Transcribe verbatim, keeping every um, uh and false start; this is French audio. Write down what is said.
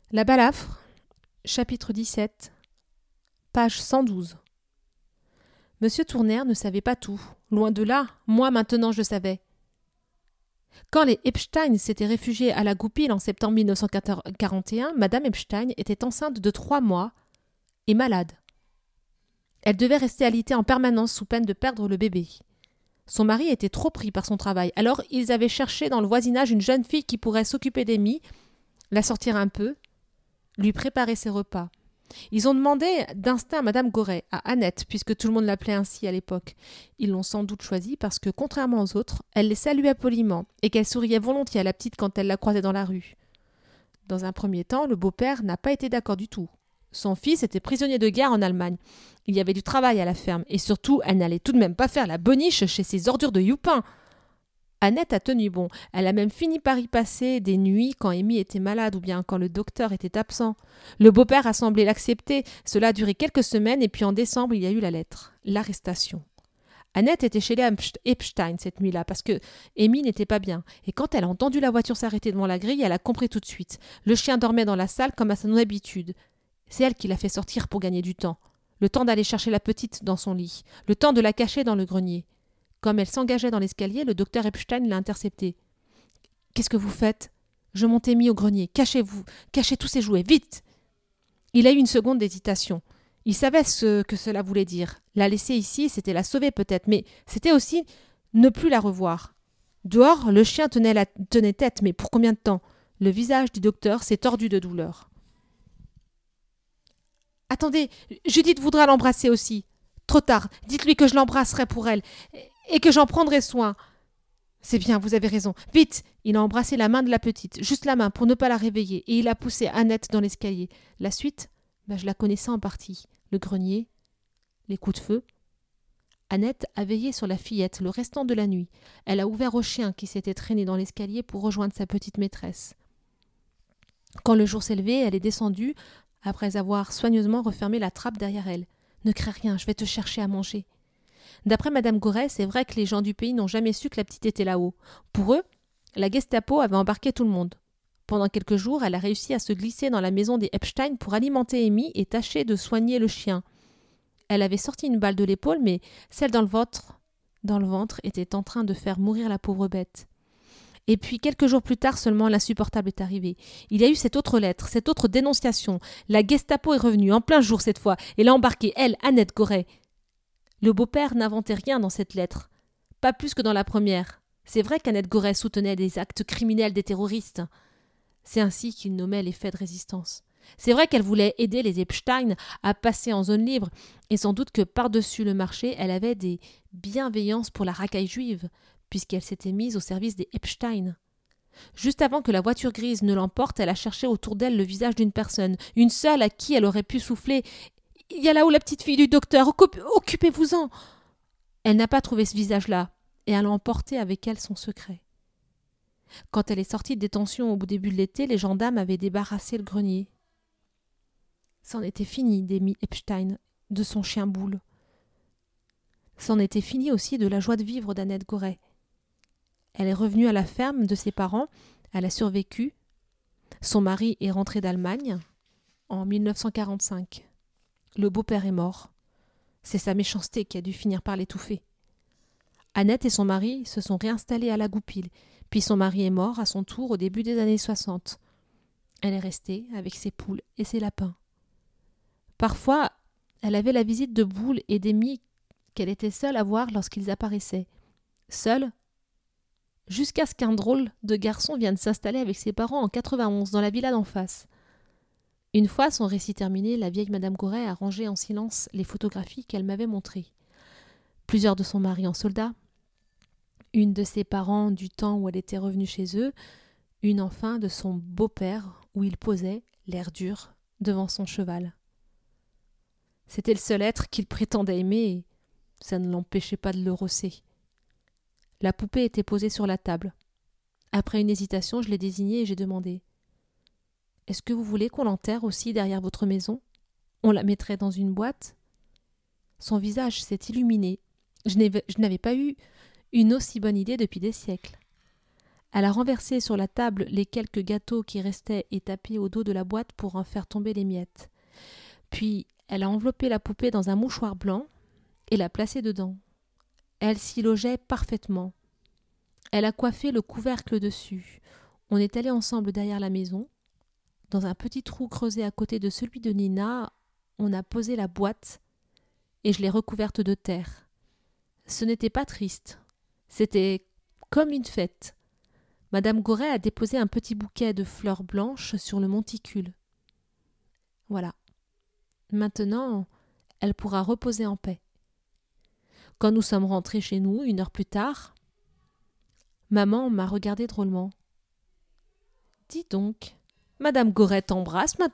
La balafre, chapitre dix-sept, page cent douze. Monsieur Tournaire ne savait pas tout. Loin de là, moi maintenant je le savais. Quand les Epstein s'étaient réfugiés à la Goupil en septembre mille neuf cent quarante et un, Madame Epstein était enceinte de trois mois et malade. Elle devait rester alitée en permanence sous peine de perdre le bébé. Son mari était trop pris par son travail, alors ils avaient cherché dans le voisinage une jeune fille qui pourrait s'occuper d'Amy, la sortir un peu, lui préparer ses repas. Ils ont demandé d'instinct à Madame Goret, à Annette, puisque tout le monde l'appelait ainsi à l'époque. Ils l'ont sans doute choisie parce que, contrairement aux autres, elle les saluait poliment et qu'elle souriait volontiers à la petite quand elle la croisait dans la rue. Dans un premier temps, le beau-père n'a pas été d'accord du tout. Son fils était prisonnier de guerre en Allemagne. Il y avait du travail à la ferme, et surtout, elle n'allait tout de même pas faire la boniche chez ces ordures de youpins. Annette a tenu bon. Elle a même fini par y passer des nuits quand Amy était malade ou bien quand le docteur était absent. Le beau-père a semblé l'accepter. Cela a duré quelques semaines et puis en décembre, il y a eu la lettre, l'arrestation. Annette était chez les Epstein cette nuit-là parce que Amy n'était pas bien. Et quand elle a entendu la voiture s'arrêter devant la grille, elle a compris tout de suite. Le chien dormait dans la salle comme à son habitude. C'est elle qui l'a fait sortir pour gagner du temps. Le temps d'aller chercher la petite dans son lit. Le temps de la cacher dans le grenier. Comme elle s'engageait dans l'escalier, le docteur Epstein l'a interceptée. « Qu'est-ce que vous faites ?»« Je monte Amy au grenier. Cachez-vous. Cachez tous ces jouets. Vite !» Il a eu une seconde d'hésitation. Il savait ce que cela voulait dire. La laisser ici, c'était la sauver peut-être, mais c'était aussi ne plus la revoir. Dehors, le chien tenait, la, tenait tête, mais pour combien de temps ? Le visage du docteur s'est tordu de douleur. « Attendez, Judith voudra l'embrasser aussi. Trop tard. Dites-lui que je l'embrasserai pour elle. » Et que j'en prendrai soin. C'est bien, vous avez raison. Vite ! Il a embrassé la main de la petite, juste la main, pour ne pas la réveiller, et il a poussé Annette dans l'escalier. La suite, ben, je la connaissais en partie. Le grenier, les coups de feu. Annette a veillé sur la fillette le restant de la nuit. Elle a ouvert au chien qui s'était traîné dans l'escalier pour rejoindre sa petite maîtresse. Quand le jour s'est levé, elle est descendue, après avoir soigneusement refermé la trappe derrière elle. « Ne crains rien, je vais te chercher à manger. » D'après Madame Goret, c'est vrai que les gens du pays n'ont jamais su que la petite était là-haut. Pour eux, la Gestapo avait embarqué tout le monde. Pendant quelques jours, elle a réussi à se glisser dans la maison des Epstein pour alimenter Amy et tâcher de soigner le chien. Elle avait sorti une balle de l'épaule, mais celle dans le ventre, dans le ventre était en train de faire mourir la pauvre bête. Et puis, quelques jours plus tard seulement, l'insupportable est arrivé. Il y a eu cette autre lettre, cette autre dénonciation. La Gestapo est revenue, en plein jour cette fois, et l'a embarquée, elle, Annette Goret. Le beau-père n'inventait rien dans cette lettre, pas plus que dans la première. C'est vrai qu'Annette Goret soutenait des actes criminels des terroristes. C'est ainsi qu'il nommait les faits de résistance. C'est vrai qu'elle voulait aider les Epstein à passer en zone libre, et sans doute que par-dessus le marché, elle avait des bienveillances pour la racaille juive, puisqu'elle s'était mise au service des Epstein. Juste avant que la voiture grise ne l'emporte, elle a cherché autour d'elle le visage d'une personne, une seule à qui elle aurait pu souffler. Il y a là-haut la petite fille du docteur, occupez-vous-en. Elle n'a pas trouvé ce visage-là, et elle a emporté avec elle son secret. Quand elle est sortie de détention au début de l'été, les gendarmes avaient débarrassé le grenier. C'en était fini d'Amy Epstein, de son chien boule. C'en était fini aussi de la joie de vivre d'Annette Goret. Elle est revenue à la ferme de ses parents, elle a survécu. Son mari est rentré d'Allemagne en mille neuf cent quarante-cinq. Le beau-père est mort. C'est sa méchanceté qui a dû finir par l'étouffer. Annette et son mari se sont réinstallés à la Goupil, puis son mari est mort à son tour au début des années soixante. Elle est restée avec ses poules et ses lapins. Parfois, elle avait la visite de Boulle et d'Amy qu'elle était seule à voir lorsqu'ils apparaissaient. Seule, jusqu'à ce qu'un drôle de garçon vienne s'installer avec ses parents en quatre-vingt-onze dans la villa d'en face. Une fois son récit terminé, la vieille Madame Goret a rangé en silence les photographies qu'elle m'avait montrées. Plusieurs de son mari en soldat, une de ses parents du temps où elle était revenue chez eux, une enfin de son beau-père où il posait, l'air dur, devant son cheval. C'était le seul être qu'il prétendait aimer et ça ne l'empêchait pas de le rosser. La poupée était posée sur la table. Après une hésitation, je l'ai désignée et j'ai demandé « Est-ce que vous voulez qu'on l'enterre aussi derrière votre maison ? On la mettrait dans une boîte ?» Son visage s'est illuminé. Je n'avais, je n'avais pas eu une aussi bonne idée depuis des siècles. Elle a renversé sur la table les quelques gâteaux qui restaient et tapé au dos de la boîte pour en faire tomber les miettes. Puis, elle a enveloppé la poupée dans un mouchoir blanc et l'a placée dedans. Elle s'y logeait parfaitement. Elle a coiffé le couvercle dessus. On est allés ensemble derrière la maison. Dans un petit trou creusé à côté de celui de Nina, on a posé la boîte et je l'ai recouverte de terre. Ce n'était pas triste. C'était comme une fête. Madame Goret a déposé un petit bouquet de fleurs blanches sur le monticule. Voilà. Maintenant, elle pourra reposer en paix. Quand nous sommes rentrés chez nous, une heure plus tard, maman m'a regardé drôlement. « Dis donc, Madame Goret t'embrasse maintenant ?»